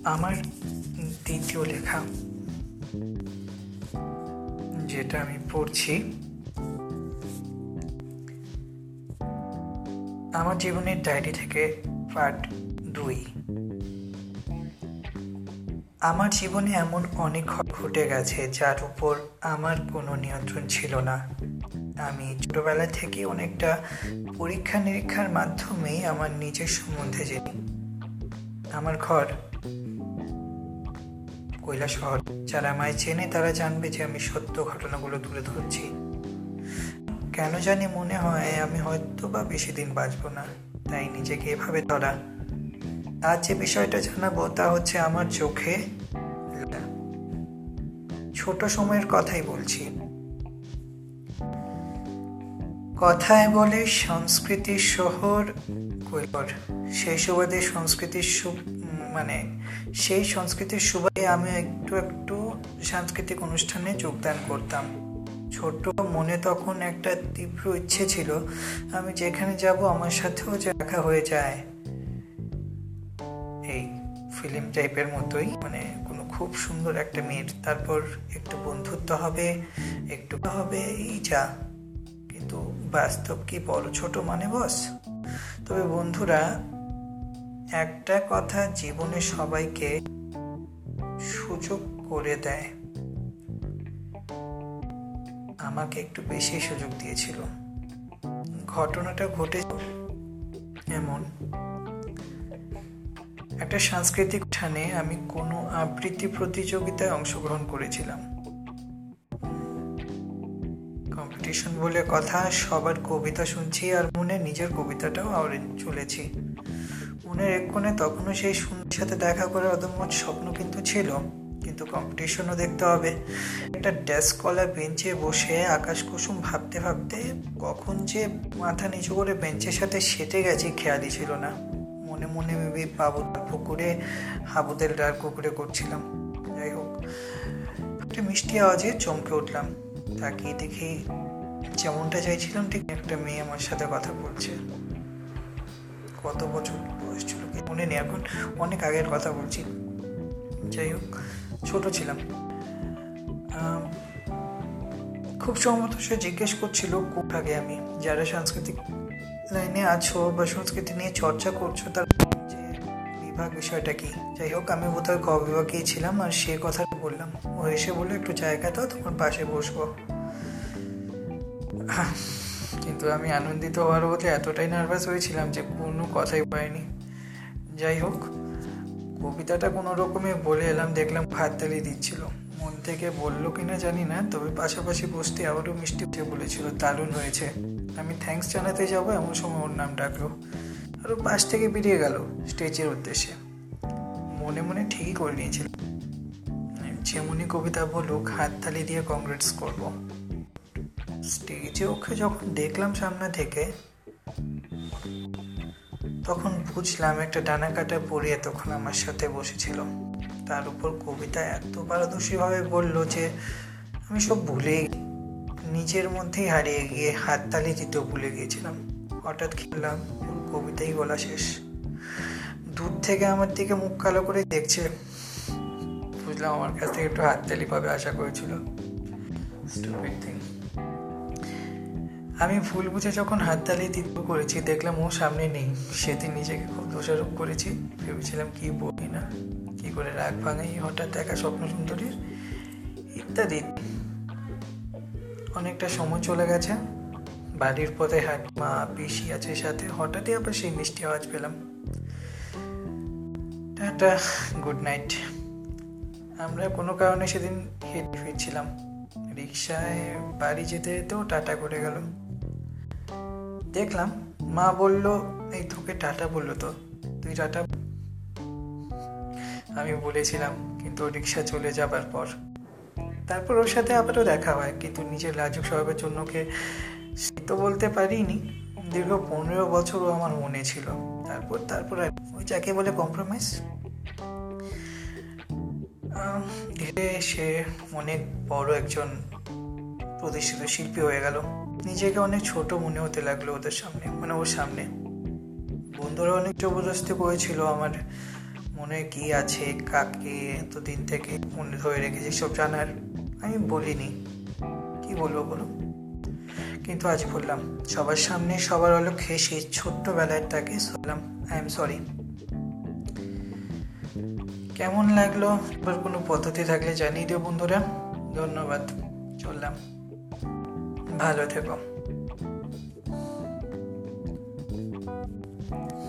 আমার দ্বিতীয় লেখা, যেটা আমি পড়ছি, আমার জীবনের ডায়েরি থেকে পার্ট 2। আমার জীবনে এমন অনেক ঘটে গেছে যার উপর আমার কোনো নিয়ন্ত্রণ ছিল না। আমি ছোটবেলা থেকে অনেকটা পরীক্ষা নিরীক্ষার মাধ্যমেই আমার নিজের সম্বন্ধে জানি। আমার ঘর কৈলাসহর। যারা আমায় চেনে তারা জানবে যে আমি সত্য ঘটনাগুলো তুলে ধরছি। কেন জানি মনে হয় আমি হয়তো বা বেশি দিন বাঁচব না, তাই নিজেকে এভাবে ধরা। আজ যে বিষয়টা জানাবো তা হচ্ছে আমার চোখে ছোট সময়ের কথাই বলছি। কথায় বলে সংস্কৃতির শহর কৈলাসহর। সেই সুবাদে সেই সংস্কৃতির সুবাদে আমি একটু সাংস্কৃতিক অনুষ্ঠানে যোগদান করতাম। ছোট মনে তখন একটা তীব্র ইচ্ছে ছিল আমি যেখানে যাব আমার সাথেও দেখা হয়ে যায়। এই ফিল্ম টাইপের মতোই, কোনো খুব সুন্দর একটা মেয়ের, তারপর একটু বন্ধুত্ব হবে, এই যা। কিন্তু বাস্তব কি বড় ছোট বস? তবে বন্ধুরা, একটা কথা জীবনে সবাইকে সুযোগ করে দেয়। আমাকে একটু বেশি সুযোগ দিয়েছিল। ঘটনাটা ঘটে এমন একটা সাংস্কৃতিক অনুষ্ঠানে আমি কোনো আবৃত্তি প্রতিযোগিতায় অংশগ্রহণ করেছিলাম। কম্পিটিশন বলে কথা, সবার কবিতা শুনছি আর মনে নিজের কবিতাটাও আওড়ে চলেছি। মনের এক কোণে তখনও সেই সুন্দর সাথে দেখা করার অদম্য স্বপ্ন ছিল, কিন্তু কম্পিটিশনও দেখতে হবে। একটা ডেস্ক কলা বেঞ্চে বসে আকাশ কুসুম ভাবতে ভাবতে কখন যে মাথা নিচু করে বেঞ্চের সাথে সেটে গেছি খেয়ালই ছিল না। মনে মনে ভেবে পুকুরে হাবুদের ডার কুকুরে করছিলাম। যাই হোক, একটা মিষ্টি আওয়াজে চমকে উঠলাম। তাকিয়ে দেখি যেমনটা চাইছিলাম ঠিক একটা মেয়ে আমার সাথে কথা বলছে। কত বছর বয়স ছিল কি মনে নেই, এখন অনেক আগের কথা বলছি। যাই হোক, ছোট ছিলাম। খুব সম্ভবত সে জিজ্ঞেস করছিল খুব আগে আমি, যারা সাংস্কৃতিক লাইনে আছো বা সংস্কৃতি নিয়ে চর্চা করছো তার যে বিভাগ বিষয়টা কি। যাই হোক, আমি বোধহয় ক বিভাগেই ছিলাম আর সে কথাটা বললাম। ও এসে বললো একটু জায়গা দাও, তোমার পাশে বসবো। কিন্তু আমি আনন্দিত হওয়ার বদলে এতটাই নার্ভাস হয়েছিলাম যে কোনো কথাই পাইনি। যাই হোক, কবিতাটা কোনো রকমে বলে এলাম। দেখলাম হাততালি দিচ্ছিল। মন থেকে বললো কিনা জানি না, তবে পাশাপাশি বসতে আবারও মিষ্টি বলেছিল দারুণ হয়েছে। আমি থ্যাঙ্কস জানাতে যাবো এমন সময় ওর নাম ডাকলো, আর ও পাশ থেকে বেরিয়ে গেল স্টেজের উদ্দেশ্যে। মনে মনে ঠিকই করে নিয়েছিল, যেমনই কবিতা বলুক হাততালি দিয়ে কংগ্রেটস করবো। স্টেজে ওকে যখন দেখলাম সামনে থেকে, তখন বুঝলাম একটা ডানা কাটা পরিয়ে তখন আমার সাথে বসেছিল। তার উপর কবিতা এত পারদর্শীভাবে বললো যে আমি সব নিজের মধ্যেই হারিয়ে গিয়ে হাততালি দিতেও ভুলে গিয়েছিলাম। হঠাৎ খেললাম ওর কবিতাই বলা শেষ। দূর থেকে আমার দিকে মুখ কালো করে দেখছে। বুঝলাম আমার কাছ থেকে একটু হাততালি পাবে আশা করেছিল। Stupid thing. আমি ভুল বুঝে যখন হাততালি দিতে করেছি দেখলাম ও সামনে নেই। সেদিন নিজেকে খুব দোষারোপ করেছি। ভেবেছিলাম কি বলি না, কি করে রাগ ভাঙাই, হঠাৎ দেখা স্বপ্ন সুন্দরীর ইত্যাদি। অনেকটা সময় চলে গেছে। বাড়ির পথে মা পিসি আছে সাথে। হঠাৎই আবার সেই মিষ্টি আওয়াজ পেলাম, টাটা, গুড নাইট। আমরা কোনো কারণে সেদিন হেঁটে ফিরছিলাম। রিক্সায় বাড়ি যেতে যেতেও টাটা করে গেল। দেখলাম মা বলল, এই তোকে টাটা বললো তো, তুই টাটা। আমি বলেছিলাম, কিন্তু রিক্সা চলে যাবার পর। তারপর ওর সাথে আবারও দেখা হয়, কিন্তু নিজের লাজুক স্বভাবের জন্য ওকে তো বলতে পারিনি। দীর্ঘ 15 বছরও আমার মনে ছিল। তারপর ওই যাকে বলে কম্প্রোমাইজ। ধীরে সে অনেক বড় একজন প্রতিষ্ঠিত শিল্পী হয়ে গেল। নিজেকে অনেক ছোট মনে হতে লাগলো ওদের সামনে, ওর সামনে। বন্ধুরা অনেক জবরদস্তি করেছিল আমার মনে কি আছে, কাকে এতদিন থেকে মনে ধরে রেখেছি সব জানার আমি বলিনি। কি বলবো বলো, কিন্তু আজ বললাম সবার সামনে, সবার অলক্ষ্যে সেই ছোট্টবেলাটাকে বললাম আই এম সরি। কেমন লাগলো এবার কোনো পদ্ধতি থাকলে জানিয়ে দিও বন্ধুরা। ধন্যবাদ, চললাম, ভালো থেকো।